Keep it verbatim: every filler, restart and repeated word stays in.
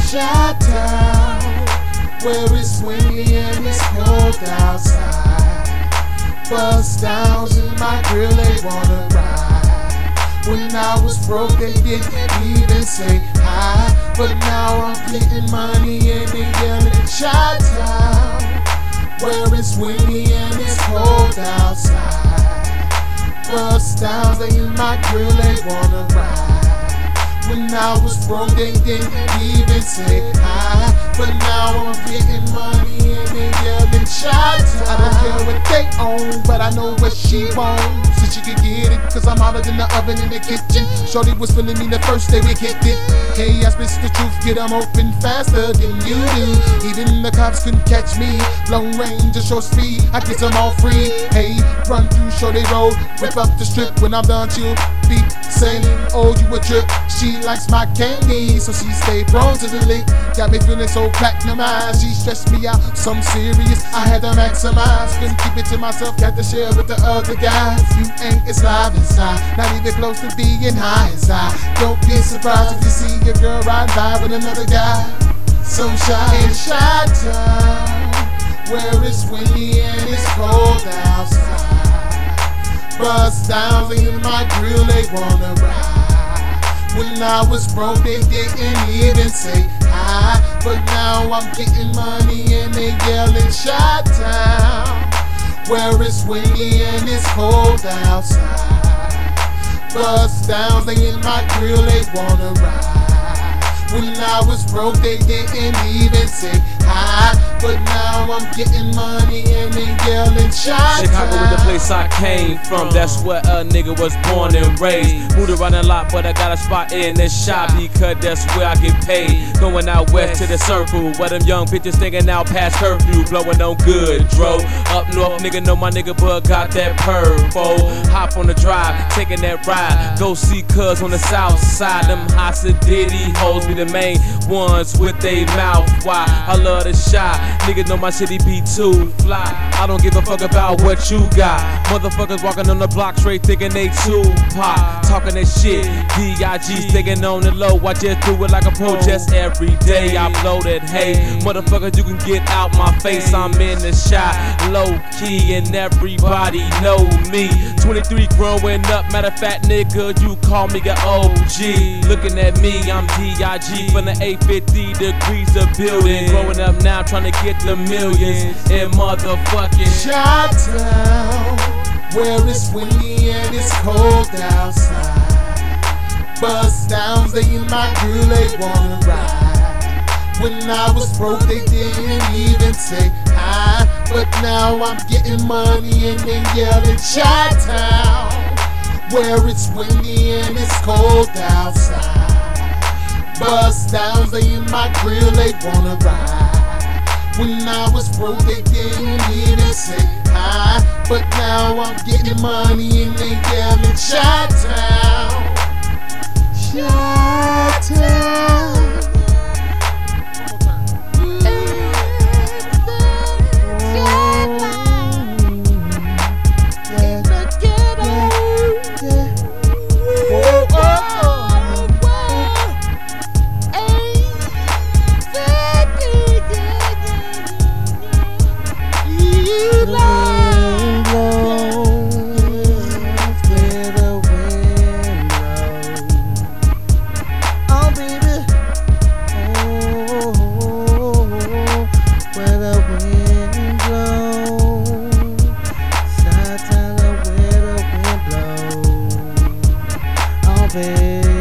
Chi-Town, where it's windy and it's cold outside. Bust downs in my grill, they wanna ride. When I was broke, they didn't even say hi. But now I'm getting money and they yelling Chi-Town, where it's windy and it's cold outside. Bust downs, they in my grill, they wanna ride. When I was broke, they didn't even say hi. But now I'm getting money and they yelling Chi-Town. I don't care what they own, but I know what she wants. So she can get it, cause I'm hotter than the oven in the kitchen. Shorty was feeling me the first day we kicked it. Hey, I spit the truth, get them open faster than you do. Even the cops couldn't catch me. Long range or short speed, I get them all free. Hey, run through Shorty Road, rip up the strip. When I'm done, she'll be saying, oh, you a trip. She likes my candy, so she stay prone to the lick. Got me feeling so platinumized, she stressed me out, some serious. I had to maximize, couldn't keep it to myself, got to share with the other guys. You ain't as live inside, not even close to being high inside. Don't be surprised if you see your girl ride by with another guy. So shy in Chi-Town, where it's windy and it's cold outside. Bust downs in my grill, they wanna ride. When I was broke, they didn't even say hi. But now I'm getting money and they yelling Chi-Town, where it's windy and it's cold outside. Bust downs, they in my grill, they wanna ride. When I was broke, they didn't even say hi. But now I'm getting money and they yelling Chi-Town. Chicago was the place I came from. That's where a nigga was born and raised. Moved around a lot, but I got a spot in this shop because that's where I get paid. Going out west to the circle, where them young bitches thinking out past curfew, blowing on good, dro. Up north, nigga know my nigga bug got that purple. Hop on the drive, taking that ride. Go see cuz on the south side. Them Hasidity hoes be the main ones with they mouth wide. I love the shot. Niggas know my city be too fly. I don't give a fuck about what you got. Motherfuckers walking on the block straight thinking they too pop. Talking that shit, D I G sticking on the low. I just do it like a pro, just every day I blow that. Hey, motherfuckers, you can get out my face. I'm in the shot, low key, and everybody know me. twenty-three growing up, matter of fact, nigga, you call me an O G. Looking at me, I'm D I G from the eight fifty degrees of building. Growing up now, trying to get the millions in motherfucking Chi-Town, where it's windy and it's cold outside. Bust downs, they in my grill, they wanna ride. When I was broke, they didn't even say hi. But now I'm getting money and they yelling Chi-Town, where it's windy and it's cold outside. Bust downs, they in my grill, they wanna ride. When I was broke, they didn't even say hi. But now I'm getting money and they yelling Chi-Town, Chi-Town. Baby.